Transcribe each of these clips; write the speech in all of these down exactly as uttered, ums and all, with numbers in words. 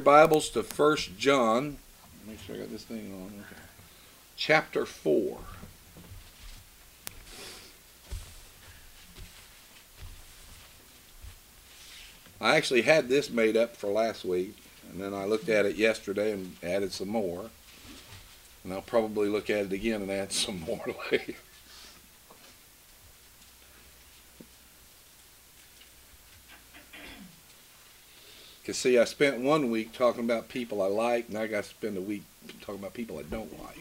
Bibles to First John. Make sure I got this thing on. Okay. Chapter four. I actually had this made up for last week, and then I looked at it yesterday and added some more. And I'll probably look at it again and add some more later. Because, see, I spent one week talking about people I like, and I got to spend a week talking about people I don't like.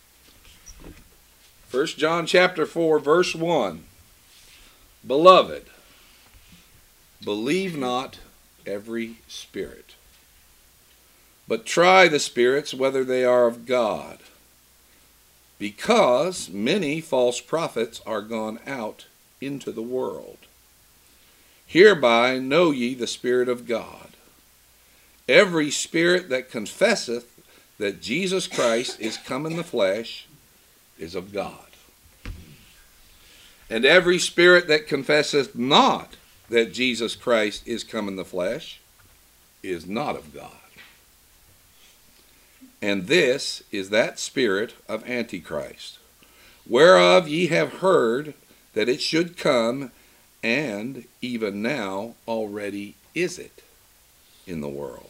First John chapter four, verse one. Beloved, believe not every spirit, but try the spirits whether they are of God, because many false prophets are gone out into the world. Hereby know ye the Spirit of God. Every spirit that confesseth that Jesus Christ is come in the flesh is of God. And every spirit that confesseth not that Jesus Christ is come in the flesh is not of God. And this is that spirit of Antichrist, whereof ye have heard that it should come, and even now already is it in the world.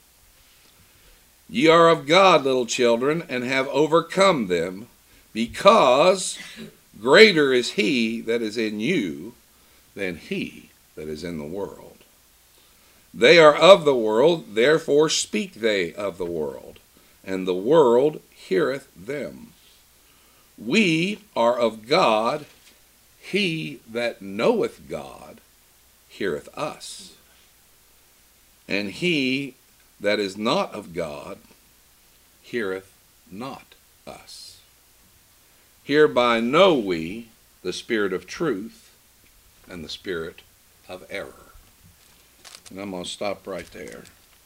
Ye are of God, little children, and have overcome them, because greater is he that is in you than he that is in the world. They are of the world, therefore speak they of the world, and the world heareth them. We are of God, he that knoweth God heareth us. And he that is not of God heareth not us. Hereby know we the spirit of truth and the spirit of error. And I'm going to stop right there.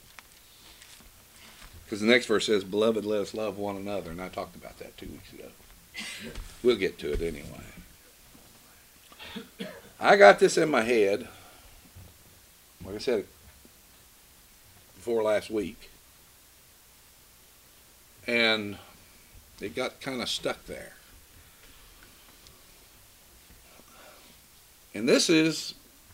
Because the next verse says, Beloved, let us love one another. And I talked about that two weeks ago. We'll get to it anyway. I got this in my head, like I said, before last week. And it got kind of stuck there. And this is,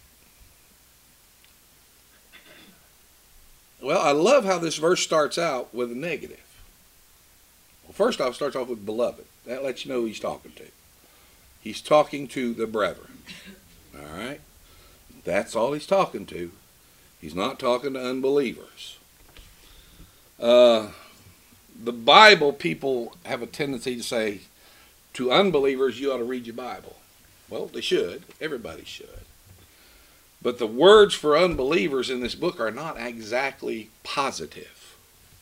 well, I love how this verse starts out with a negative. Well, first off, it starts off with beloved. That lets you know who he's talking to. He's talking to the brethren. All right? That's all he's talking to. He's not talking to unbelievers. Uh, the Bible, people have a tendency to say, to unbelievers, you ought to read your Bible. Well, they should. Everybody should. But the words for unbelievers in this book are not exactly positive.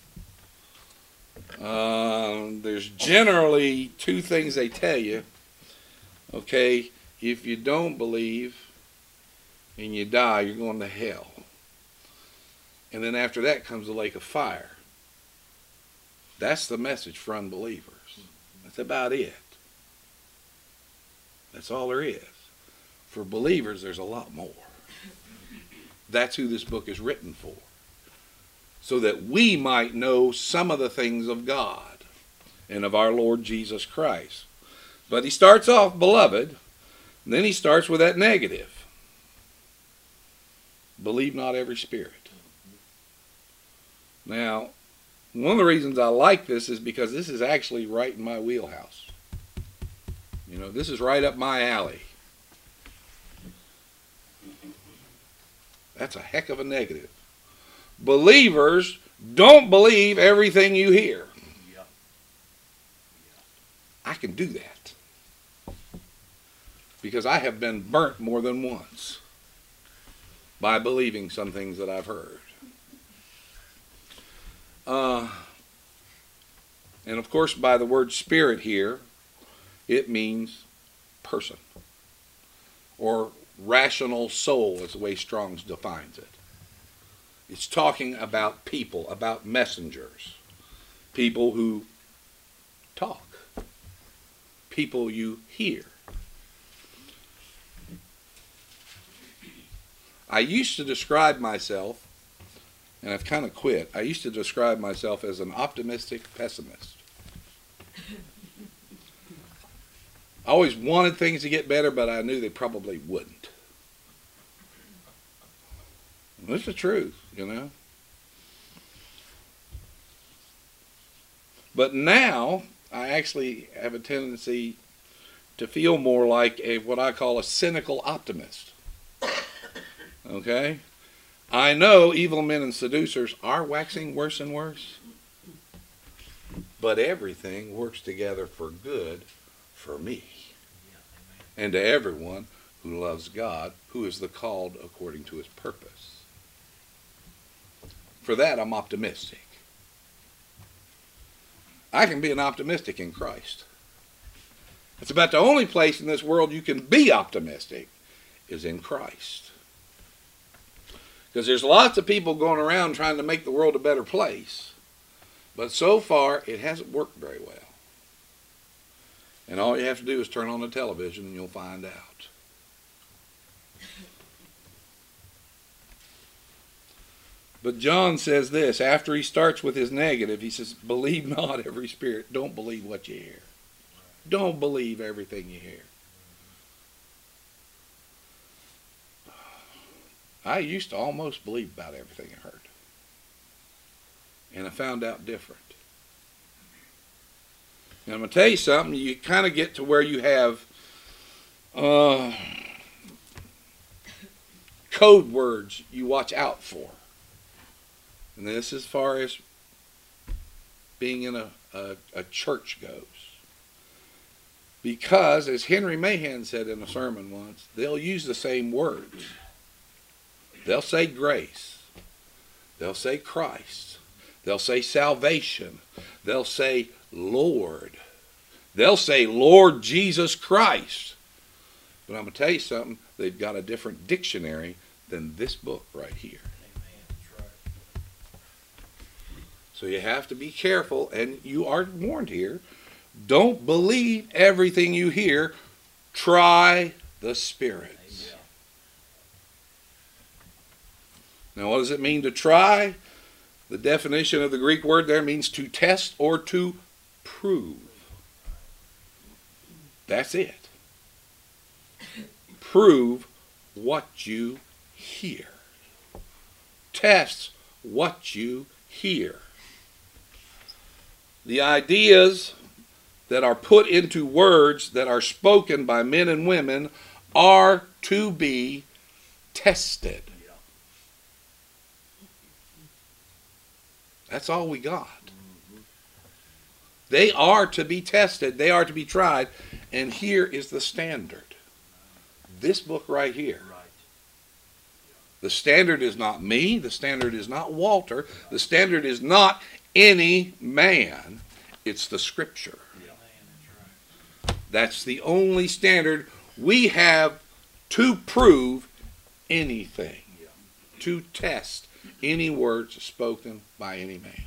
Uh, there's generally two things they tell you. Okay, if you don't believe and you die, you're going to hell. And then after that comes the lake of fire. That's the message for unbelievers. That's about it. That's all there is. For believers, there's a lot more. That's who this book is written for. So that we might know some of the things of God and of our Lord Jesus Christ. But he starts off, beloved, and then he starts with that negative. Believe not every spirit. Now, one of the reasons I like this is because this is actually right in my wheelhouse. You know, this is right up my alley. That's a heck of a negative. Believers don't believe everything you hear. I can do that. Because I have been burnt more than once by believing some things that I've heard. Uh, and of course, by the word spirit here, it means person. Or rational soul is the way Strong's defines it. It's talking about people, about messengers. People who talk. People you hear. I used to describe myself and I've kind of quit. I used to describe myself as an optimistic pessimist. I always wanted things to get better, but I knew they probably wouldn't. That's the truth, you know. But now I actually have a tendency to feel more like a what I call a cynical optimist. Okay? I know evil men and seducers are waxing worse and worse, but everything works together for good for me and to everyone who loves God, who is the called according to his purpose. For that, I'm optimistic. I can be an optimistic in Christ. It's about the only place in this world you can be optimistic is in Christ. Because there's lots of people going around trying to make the world a better place. But so far, it hasn't worked very well. And all you have to do is turn on the television and you'll find out. But John says this, after he starts with his negative, he says, believe not every spirit. Don't believe what you hear. Don't believe everything you hear. I used to almost believe about everything I heard. And I found out different. And I'm going to tell you something, you kind of get to where you have uh, code words you watch out for. And this as far as being in a, a, a church goes. Because, as Henry Mahan said in a sermon once, they'll use the same words. They'll say grace. They'll say Christ. They'll say salvation. They'll say Lord. They'll say Lord Jesus Christ. But I'm going to tell you something, they've got a different dictionary than this book right here. So you have to be careful, and you are warned here. Don't believe everything you hear. Try the spirits. Now, what does it mean to try? The definition of the Greek word there means to test or to prove. That's it. Prove what you hear. Test what you hear. The ideas that are put into words that are spoken by men and women are to be tested. That's all we got. They are to be tested. They are to be tried. And here is the standard. This book right here. The standard is not me. The standard is not Walter. The standard is not any man. It's the Scripture. That's the only standard we have to prove anything. To test any words spoken by any man.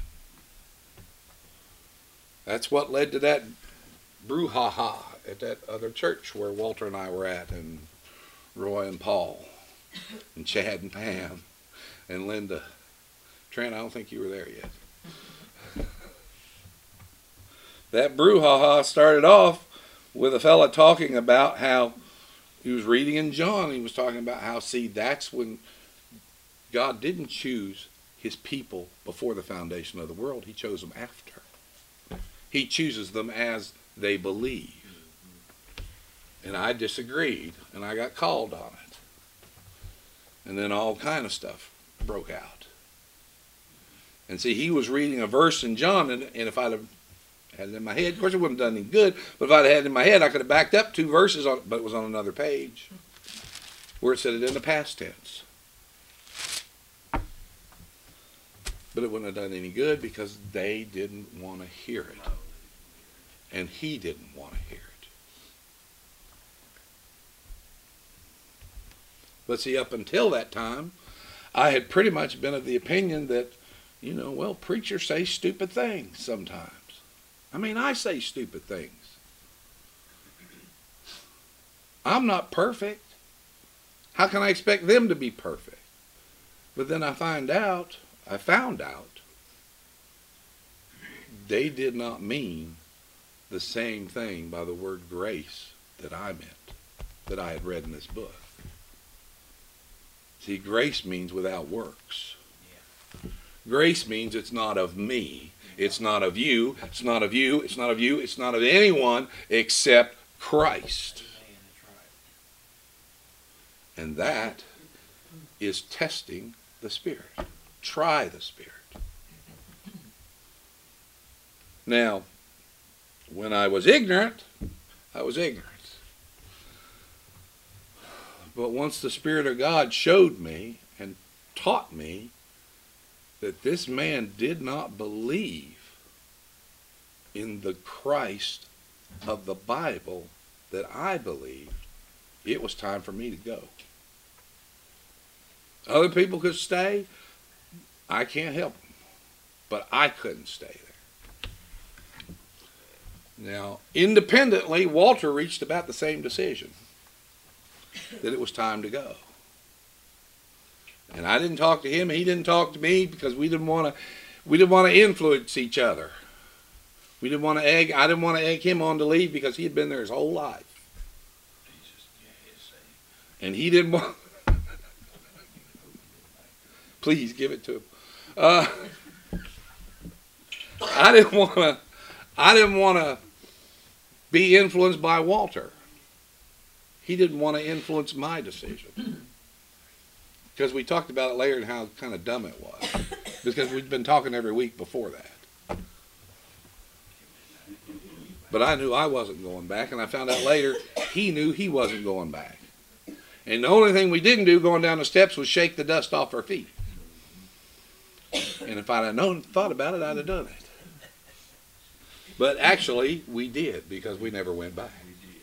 That's what led to that brouhaha at that other church where Walter and I were at, and Roy and Paul, and Chad and Pam, and Linda. Trent, I don't think you were there yet. That brouhaha started off with a fella talking about how he was reading in John. He was talking about how, see, that's when God didn't choose his people before the foundation of the world. He chose them after. He chooses them as they believe. And I disagreed, and I got called on it. And then all kind of stuff broke out. And see, he was reading a verse in John, and, and if I'd have had it in my head, of course it wouldn't have done any good, but if I'd had it in my head, I could have backed up two verses, on, but it was on another page, where it said it in the past tense. But it wouldn't have done any good because they didn't want to hear it. And he didn't want to hear it. But see, up until that time, I had pretty much been of the opinion that, you know, well, preachers say stupid things sometimes. I mean, I say stupid things. I'm not perfect. How can I expect them to be perfect? But then I find out I found out they did not mean the same thing by the word grace that I meant, that I had read in this book. See, grace means without works. Yeah. Grace means it's not of me. It's not of you. It's not of you. It's not of you. It's not of anyone except Christ. And that is testing the Spirit. Try the Spirit. Now, when I was ignorant, I was ignorant. But once the Spirit of God showed me and taught me that this man did not believe in the Christ of the Bible that I believed, it was time for me to go. Other people could stay. I can't help them. But I couldn't stay there. Now, independently, Walter reached about the same decision, that it was time to go. And I didn't talk to him, he didn't talk to me, because we didn't want to we didn't want to influence each other. We didn't want to egg I didn't want to egg him on to leave, because he had been there his whole life. And he didn't want Please give it to him. Uh, I didn't want to I didn't want to be influenced by Walter. He didn't want to influence my decision. Because we talked about it later and how kind of dumb it was. Because we'd been talking every week before that. But I knew I wasn't going back, and I found out later he knew he wasn't going back. And the only thing we didn't do going down the steps was shake the dust off our feet. And if I'd have known, thought about it, I'd have done it. But actually, we did, because we never went back.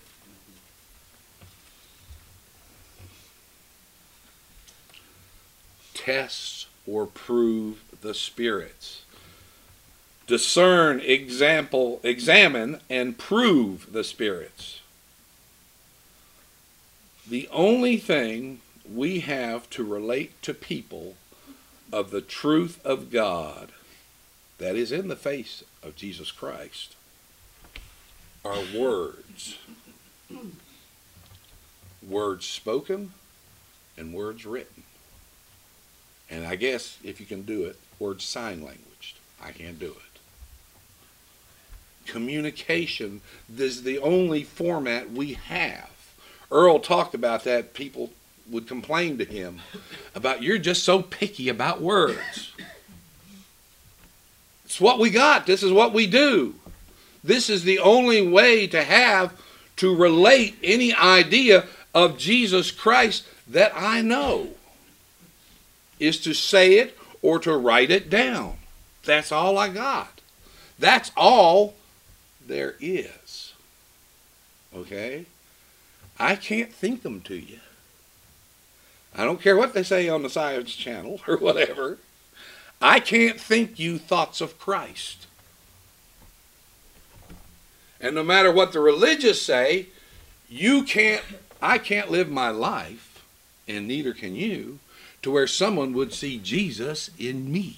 Test or prove the spirits. Discern, example, examine, and prove the spirits. The only thing we have to relate to people of the truth of God that is in the face of Jesus Christ are words. Words spoken and words written. And I guess, if you can do it, words sign language. I can't do it. Communication is the only format we have. Earl talked about that. People would complain to him about, you're just so picky about words. It's what we got. This is what we do. This is the only way to have, to relate any idea of Jesus Christ that I know, is to say it or to write it down. That's all I got. That's all there is. Okay? I can't think them to you. I don't care what they say on the Science Channel or whatever. I can't think you thoughts of Christ. And no matter what the religious say, you can't, I can't live my life, and neither can you, to where someone would see Jesus in me.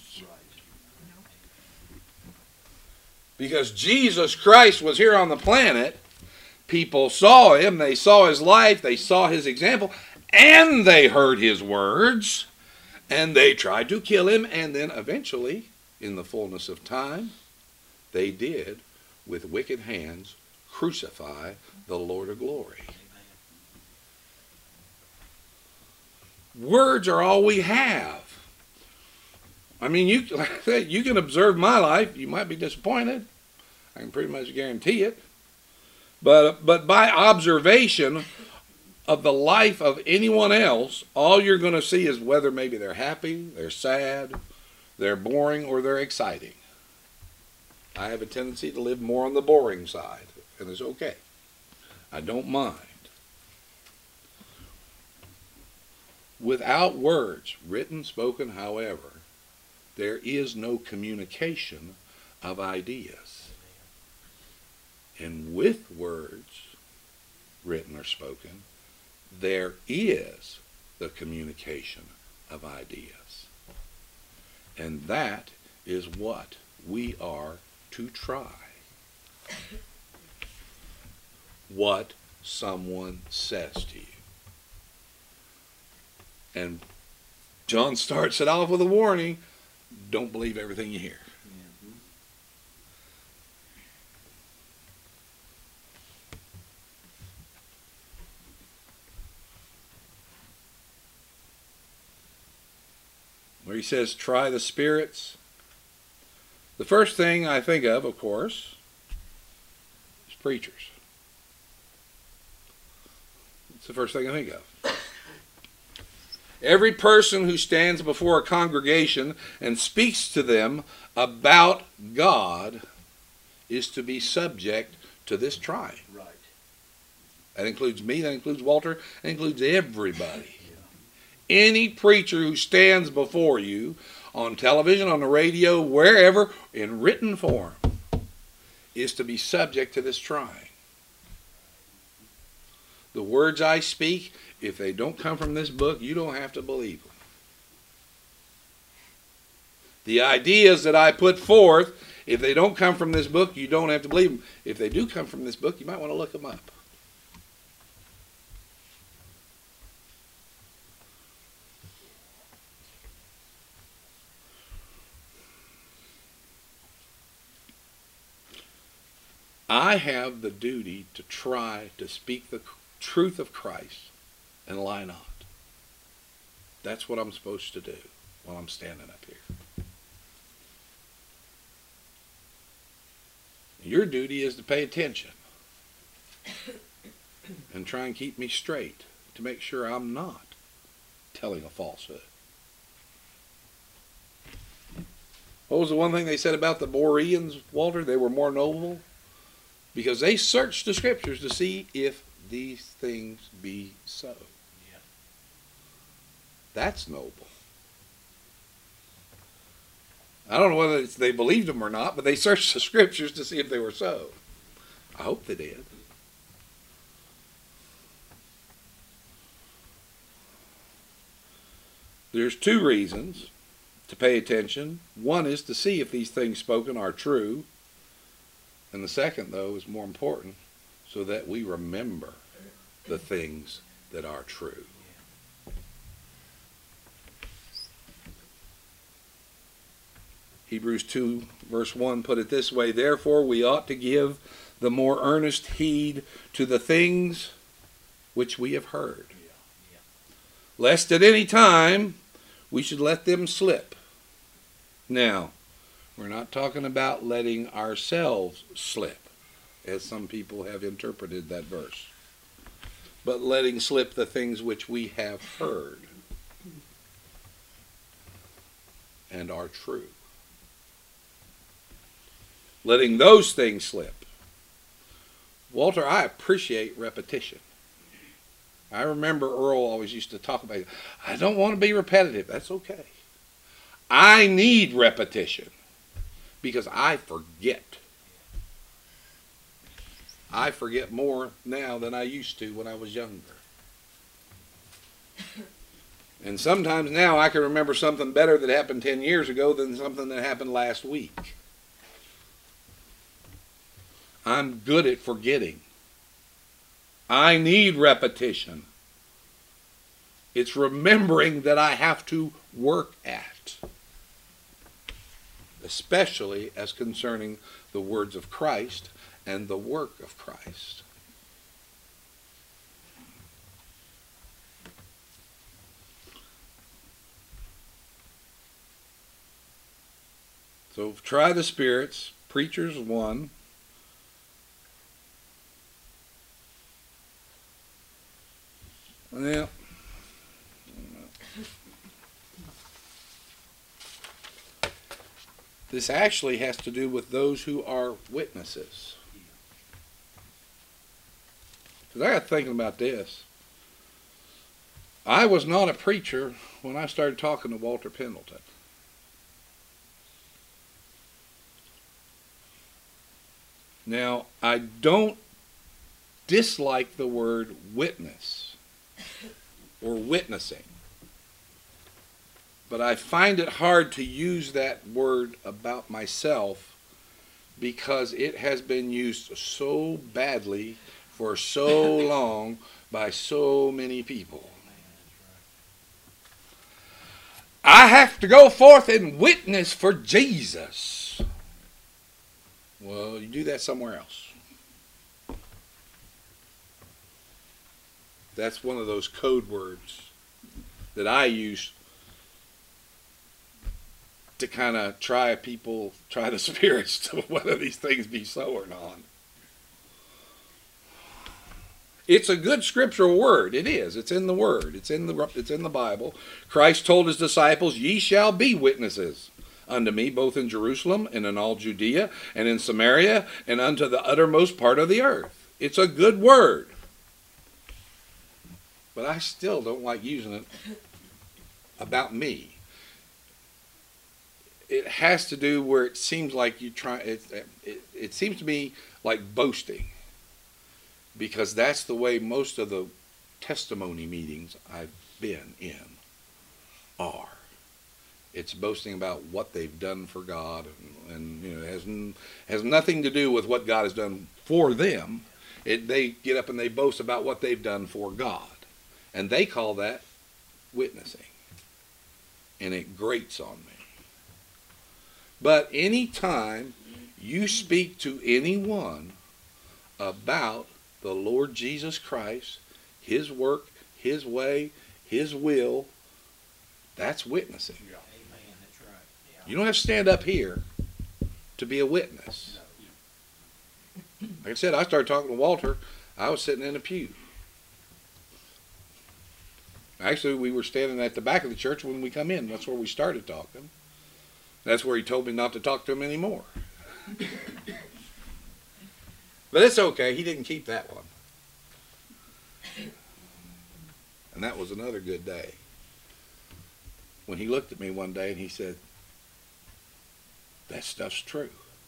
Because Jesus Christ was here on the planet. People saw him, they saw his life, they saw his example, and they heard his words, and they tried to kill him, and then eventually, in the fullness of time, they did, with wicked hands, crucify the Lord of glory. Words are all we have. I mean, you, like I said, you can observe my life. You might be disappointed. I can pretty much guarantee it. But, but by observation of the life of anyone else, all you're going to see is whether maybe they're happy, they're sad, they're boring, or they're exciting. I have a tendency to live more on the boring side, and it's okay. I don't mind. Without words, written, spoken, however, there is no communication of ideas. And with words, written or spoken, there is the communication of ideas. And that is what we are to try. What someone says to you. And John starts it off with a warning. Don't believe everything you hear. Where he says, try the spirits. The first thing I think of, of course, is preachers. It's the first thing I think of. Every person who stands before a congregation and speaks to them about God is to be subject to this trying. Right. That includes me, that includes Walter, that includes everybody. Any preacher who stands before you on television, on the radio, wherever, in written form, is to be subject to this trying. The words I speak, if they don't come from this book, you don't have to believe them. The ideas that I put forth, if they don't come from this book, you don't have to believe them. If they do come from this book, you might want to look them up. I have the duty to try to speak the truth of Christ and lie not. That's what I'm supposed to do while I'm standing up here. Your duty is to pay attention and try and keep me straight to make sure I'm not telling a falsehood. What was the one thing they said about the Bereans, Walter? They were more noble because they searched the scriptures to see if these things be so. Yeah. That's noble. I don't know whether it's they believed them or not, but they searched the scriptures to see if they were so. I hope they did. There's two reasons to pay attention. One is to see if these things spoken are true. And the second, though, is more important, so that we remember the things that are true. Hebrews two, verse one, put it this way, therefore we ought to give the more earnest heed to the things which we have heard, lest at any time we should let them slip. Now, we're not talking about letting ourselves slip, as some people have interpreted that verse, but letting slip the things which we have heard and are true. Letting those things slip. Walter, I appreciate repetition. I remember Earl always used to talk about it. I don't want to be repetitive. That's okay. I need repetition because I forget. I forget more now than I used to when I was younger. And sometimes now I can remember something better that happened ten years ago than something that happened last week. I'm good at forgetting. I need repetition. It's remembering that I have to work at, especially as concerning the words of Christ and the work of Christ. So try the spirits. Preachers, one. Yeah. This actually has to do with those who are witnesses. Because I got thinking about this. I was not a preacher when I started talking to Walter Pendleton. Now, I don't dislike the word witness or witnessing. But I find it hard to use that word about myself because it has been used so badly for so long by so many people. I have to go forth and witness for Jesus. Well, you do that somewhere else. That's one of those code words that I use to kind of try people, try the spirits to whether these things be so or not. It's a good scriptural word. It is. It's in the Word. It's in the it's in the Bible. Christ told his disciples, "Ye shall be witnesses unto me, both in Jerusalem and in all Judea and in Samaria and unto the uttermost part of the earth." It's a good word. But I still don't like using it about me. It has to do where it seems like you try. It, it, it seems to me like boasting. Because that's the way most of the testimony meetings I've been in are. It's boasting about what they've done for God, and, and you know, it has, has nothing to do with what God has done for them. It, they get up and they boast about what they've done for God. And they call that witnessing. And it grates on me. But any time you speak to anyone about the Lord Jesus Christ, his work, his way, his will, that's witnessing. Yeah. Amen. That's right. Yeah. You don't have to stand up here to be a witness. No. Like I said, I started talking to Walter. I was sitting in a pew. Actually, we were standing at the back of the church when we come in. That's where we started talking. That's where he told me not to talk to him anymore. But it's okay. He didn't keep that one. And that was another good day. When he looked at me one day and he said, "That stuff's true.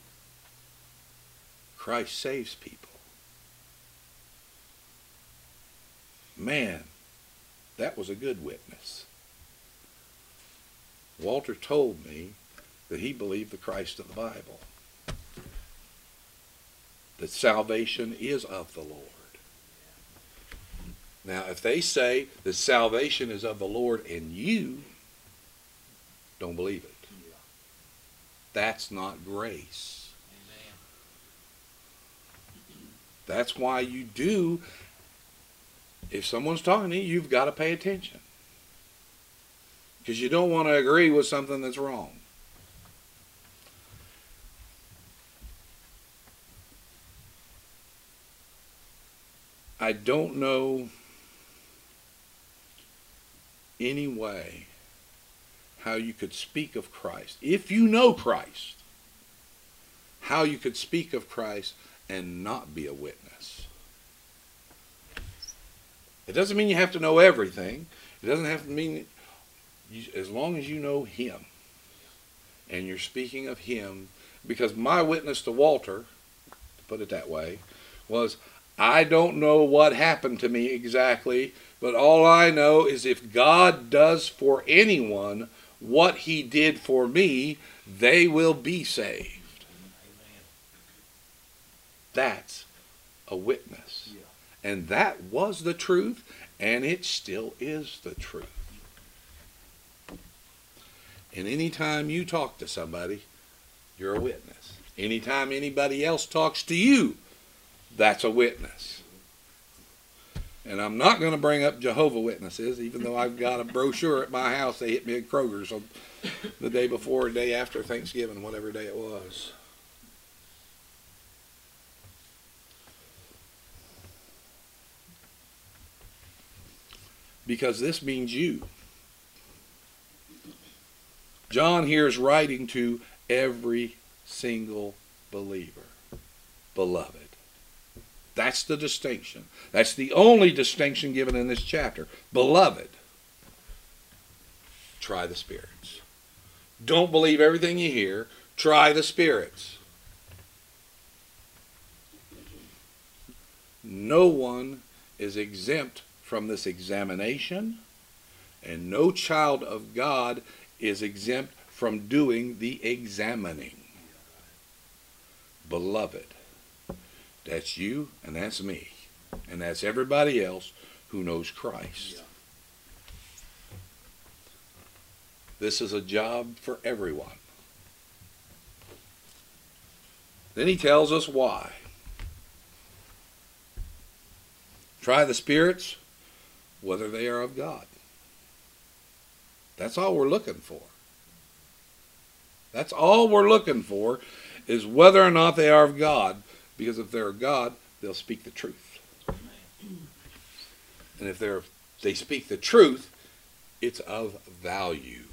Christ saves people." Man, that was a good witness. Walter told me that he believed the Christ of the Bible. That salvation is of the Lord. Now, if they say that salvation is of the Lord and you don't believe it, that's not grace. Amen. That's why you do, if someone's talking to you, you've got to pay attention. Because you don't want to agree with something that's wrong. I don't know any way how you could speak of Christ, if you know Christ, how you could speak of Christ and not be a witness. It doesn't mean you have to know everything. It doesn't have to mean, you, as long as you know Him and you're speaking of Him, because my witness to Walter, to put it that way, was, I don't know what happened to me exactly, but all I know is if God does for anyone what He did for me, they will be saved. Amen. That's a witness. Yeah. And that was the truth, and it still is the truth. And anytime you talk to somebody, you're a witness. Anytime anybody else talks to you, that's a witness. And I'm not going to bring up Jehovah Witnesses, even though I've got a brochure at my house. They hit me at Kroger's on the day before or day after Thanksgiving, whatever day it was. Because this means you. John here is writing to every single believer. Beloved. That's the distinction. That's the only distinction given in this chapter. Beloved, try the spirits. Don't believe everything you hear. Try the spirits. No one is exempt from this examination, and no child of God is exempt from doing the examining. Beloved, that's you and that's me. And that's everybody else who knows Christ. Yeah. This is a job for everyone. Then he tells us why. Try the spirits, whether they are of God. That's all we're looking for. That's all we're looking for, is whether or not they are of God. Because if they're of God, they'll speak the truth. And if they're they speak the truth, it's of value.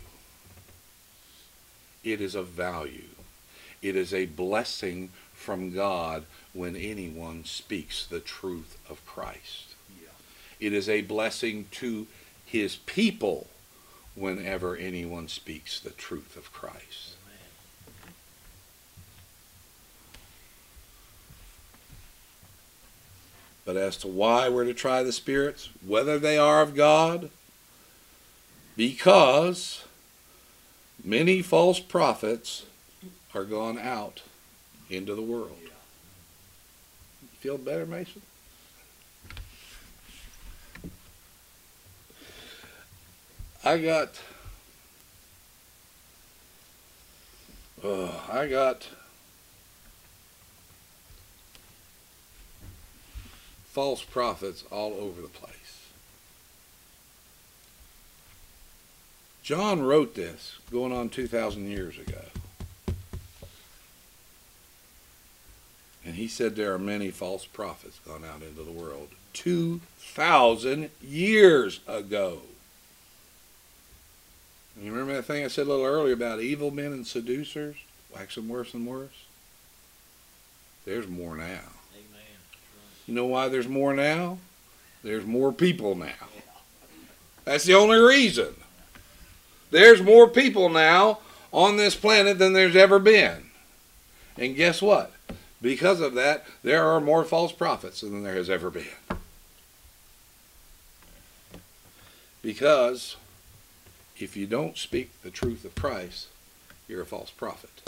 It is of value. It is a blessing from God when anyone speaks the truth of Christ. Yeah. It is a blessing to his people whenever anyone speaks the truth of Christ. Amen. But as to why we're to try the spirits, whether they are of God, because many false prophets are gone out into the world. Yeah. Feel better, Mason? I got, oh, I got false prophets all over the place. John wrote this going on two thousand years ago. And he said there are many false prophets gone out into the world two thousand years ago. And you remember that thing I said a little earlier about evil men and seducers waxing worse and worse? There's more now. Amen. You know why there's more now? There's more people now. That's the only reason. There's more people now on this planet than there's ever been. And guess what? Because of that, there are more false prophets than there has ever been. Because if you don't speak the truth of Christ, you're a false prophet.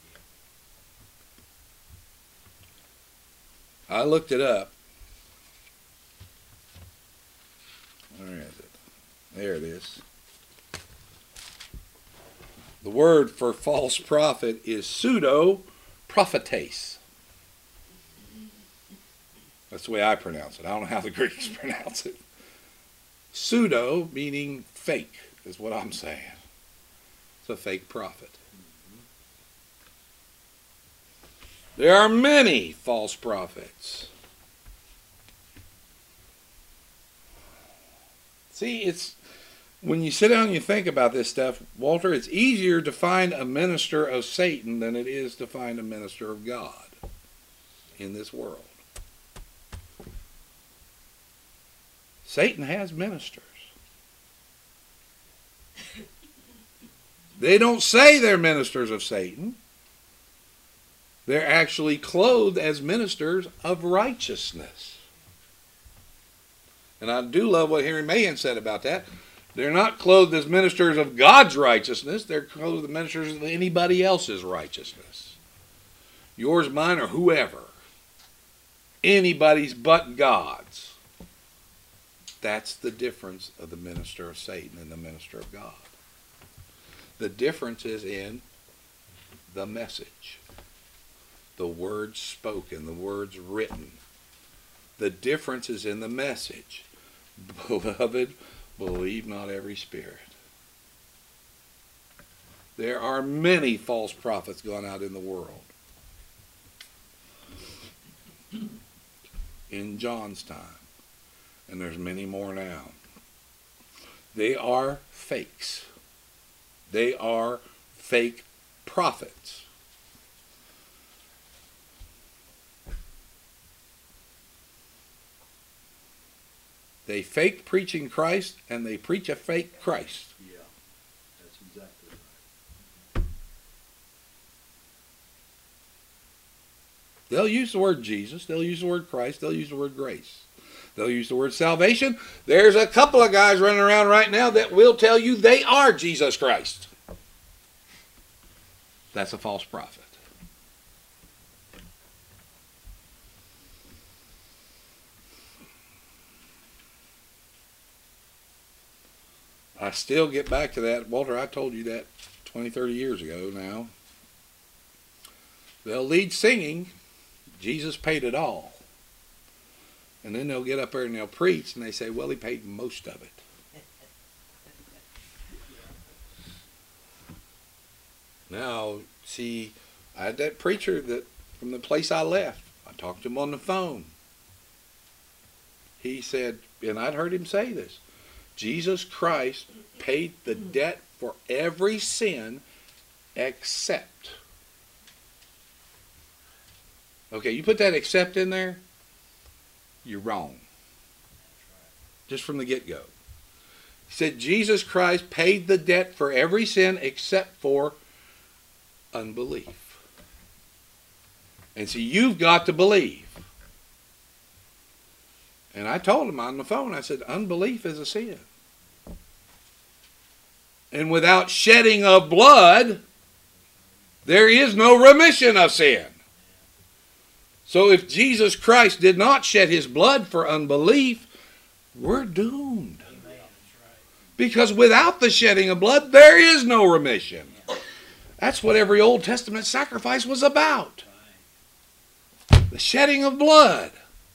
I looked it up. Where is it? There it is. The word for false prophet is pseudo-prophetes. That's the way I pronounce it. I don't know how the Greeks pronounce it. Pseudo meaning fake is what I'm saying. It's a fake prophet. There are many false prophets. See, it's when you sit down and you think about this stuff, Walter, it's easier to find a minister of Satan than it is to find a minister of God in this world. Satan has ministers. They don't say they're ministers of Satan. They're actually clothed as ministers of righteousness. And I do love what Henry Mahan said about that. They're not clothed as ministers of God's righteousness. They're clothed as ministers of anybody else's righteousness. Yours, mine, or whoever. Anybody's but God's. That's the difference of the minister of Satan and the minister of God. The difference is in the message. The words spoken, the words written. The difference is in the message. Beloved, believe not every spirit. There are many false prophets gone out in the world. In John's time. And there's many more now. They are fakes. They are fake prophets. They fake preaching Christ, and they preach a fake Christ. Yeah, that's exactly right. They'll use the word Jesus. They'll use the word Christ. They'll use the word grace. They'll use the word salvation. There's a couple of guys running around right now that will tell you they are Jesus Christ. That's a false prophet. I still get back to that. Walter, I told you that twenty, thirty years ago now. They'll lead singing, Jesus paid it all. And then they'll get up there and they'll preach and they say, well, he paid most of it. Now, see, I had that preacher that from the place I left, I talked to him on the phone. He said, and I'd heard him say this, Jesus Christ paid the debt for every sin except. Okay, you put that except in there, you're wrong. Just from the get-go. He said Jesus Christ paid the debt for every sin except for unbelief. And so you've got to believe. And I told him on the phone, I said, unbelief is a sin. And without shedding of blood, there is no remission of sin. So if Jesus Christ did not shed his blood for unbelief, we're doomed. Because without the shedding of blood, there is no remission. That's what every Old Testament sacrifice was about. The shedding of blood.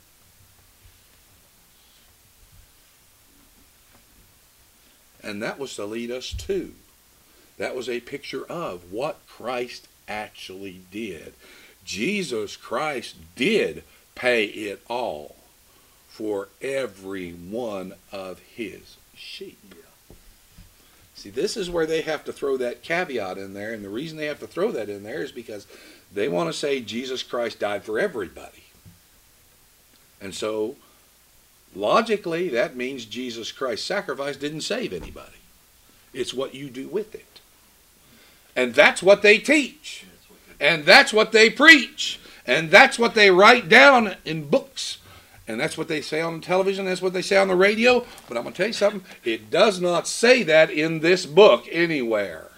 And that was to lead us to. That was a picture of what Christ actually did. Jesus Christ did pay it all for every one of his sheep. See, this is where they have to throw that caveat in there, and the reason they have to throw that in there is because they want to say Jesus Christ died for everybody. And so, logically, that means Jesus Christ's sacrifice didn't save anybody. It's what you do with it. And that's what they teach. And that's what they preach. And that's what they write down in books. And that's what they say on television. That's what they say on the radio. But I'm going to tell you something. It does not say that in this book anywhere.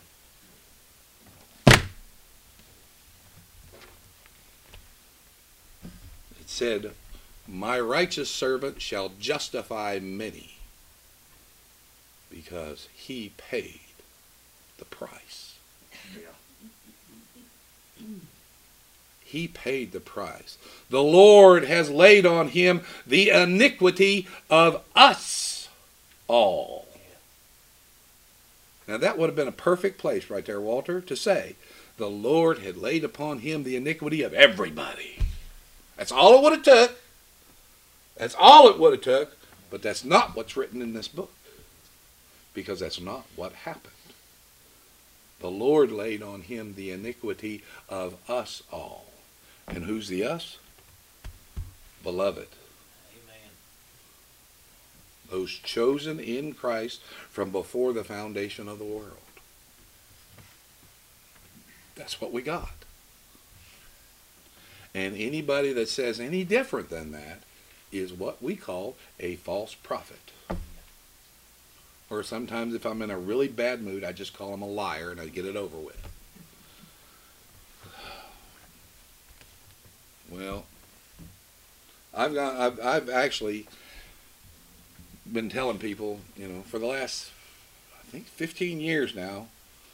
It said, my righteous servant shall justify many because he paid the price. He paid the price. The Lord has laid on him the iniquity of us all. Now that would have been a perfect place right there, Walter, to say the Lord had laid upon him the iniquity of everybody. That's all it would have took. That's all it would have took. But that's not what's written in this book. Because that's not what happened. The Lord laid on him the iniquity of us all. And who's the us? Beloved. Amen. Those chosen in Christ from before the foundation of the world. That's what we got. And anybody that says any different than that is what we call a false prophet. Or sometimes if I'm in a really bad mood, I just call him a liar and I get it over with. Well, I've got, I've, I've actually been telling people, you know, for the last, I think, fifteen years now,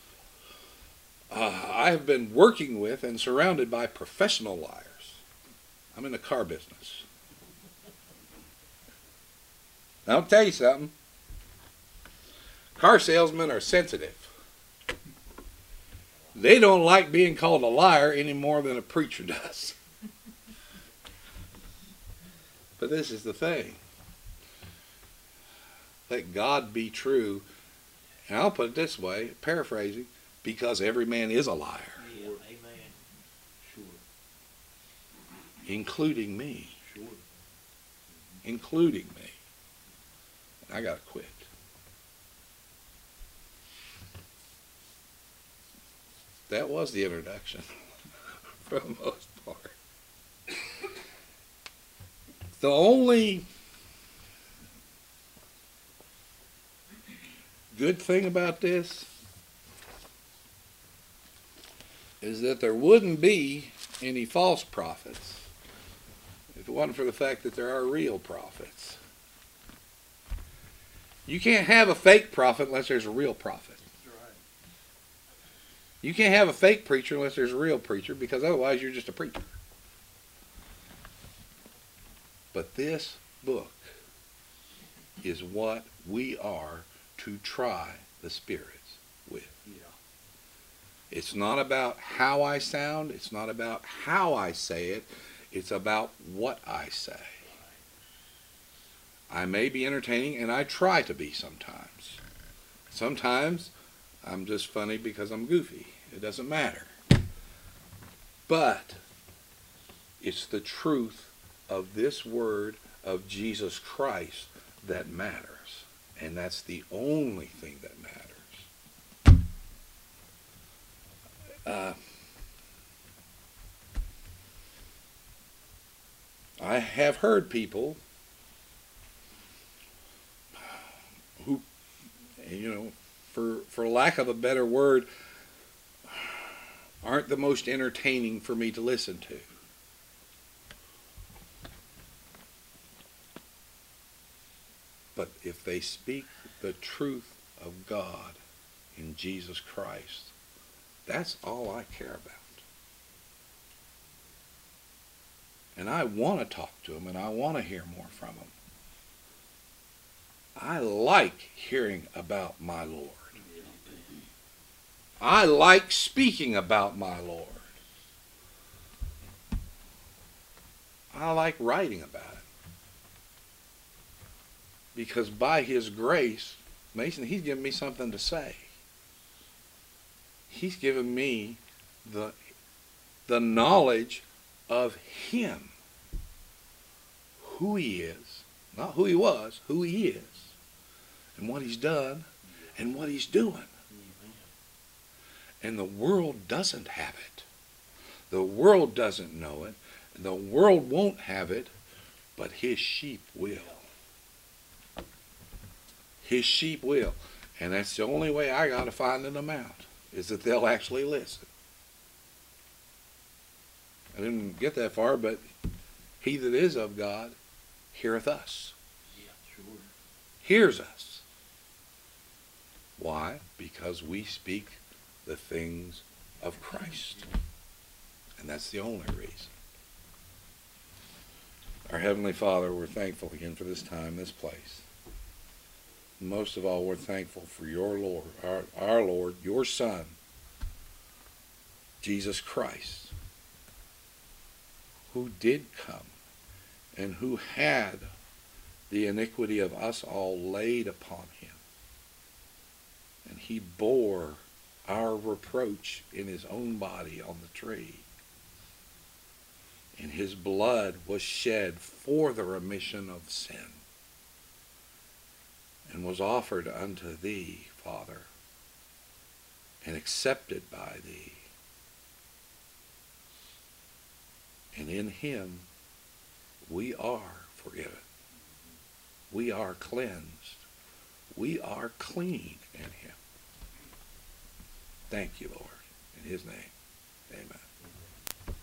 uh, I have been working with and surrounded by professional liars. I'm in the car business. I'll tell you something. Car salesmen are sensitive. They don't like being called a liar any more than a preacher does. But this is the thing. Let God be true. And I'll put it this way, paraphrasing, because every man is a liar. Yeah, amen. Sure. Including me. Sure. Including me. I got to quit. That was the introduction, for the most part. The only good thing about this is that there wouldn't be any false prophets if it wasn't for the fact that there are real prophets. You can't have a fake prophet unless there's a real prophet. That's right. You can't have a fake preacher unless there's a real preacher, because otherwise you're just a preacher. But this book is what we are to try the spirits with. Yeah. It's not about how I sound. It's not about how I say it. It's about what I say. I may be entertaining, and I try to be sometimes. Sometimes I'm just funny because I'm goofy. It doesn't matter. But it's the truth of this word of Jesus Christ that matters. And that's the only thing that matters. Uh, I have heard people who, you know, for for lack of a better word, aren't the most entertaining for me to listen to. But if they speak the truth of God in Jesus Christ, that's all I care about. And I want to talk to them, and I want to hear more from them. I like hearing about my Lord. I like speaking about my Lord. I like writing about it. Because by His grace, Mason, He's given me something to say. He's given me the, the knowledge of Him. Who He is. Not who He was, who He is. And what He's done, and what He's doing. And the world doesn't have it. The world doesn't know it. The world won't have it, but His sheep will. His sheep will. And that's the only way I got to find them out, is that they'll actually listen. I didn't get that far, but he that is of God heareth us. Yeah, sure. Hears us. Why? Because we speak the things of Christ. And that's the only reason. Our Heavenly Father, we're thankful again for this time, this place. Most of all, we're thankful for your Lord, our, our Lord, your Son, Jesus Christ, who did come and who had the iniquity of us all laid upon Him. And He bore our reproach in His own body on the tree. And His blood was shed for the remission of sin, and was offered unto Thee, Father, and accepted by Thee. And in Him we are forgiven. We are cleansed. We are clean in Him. Thank you, Lord. In His name, amen.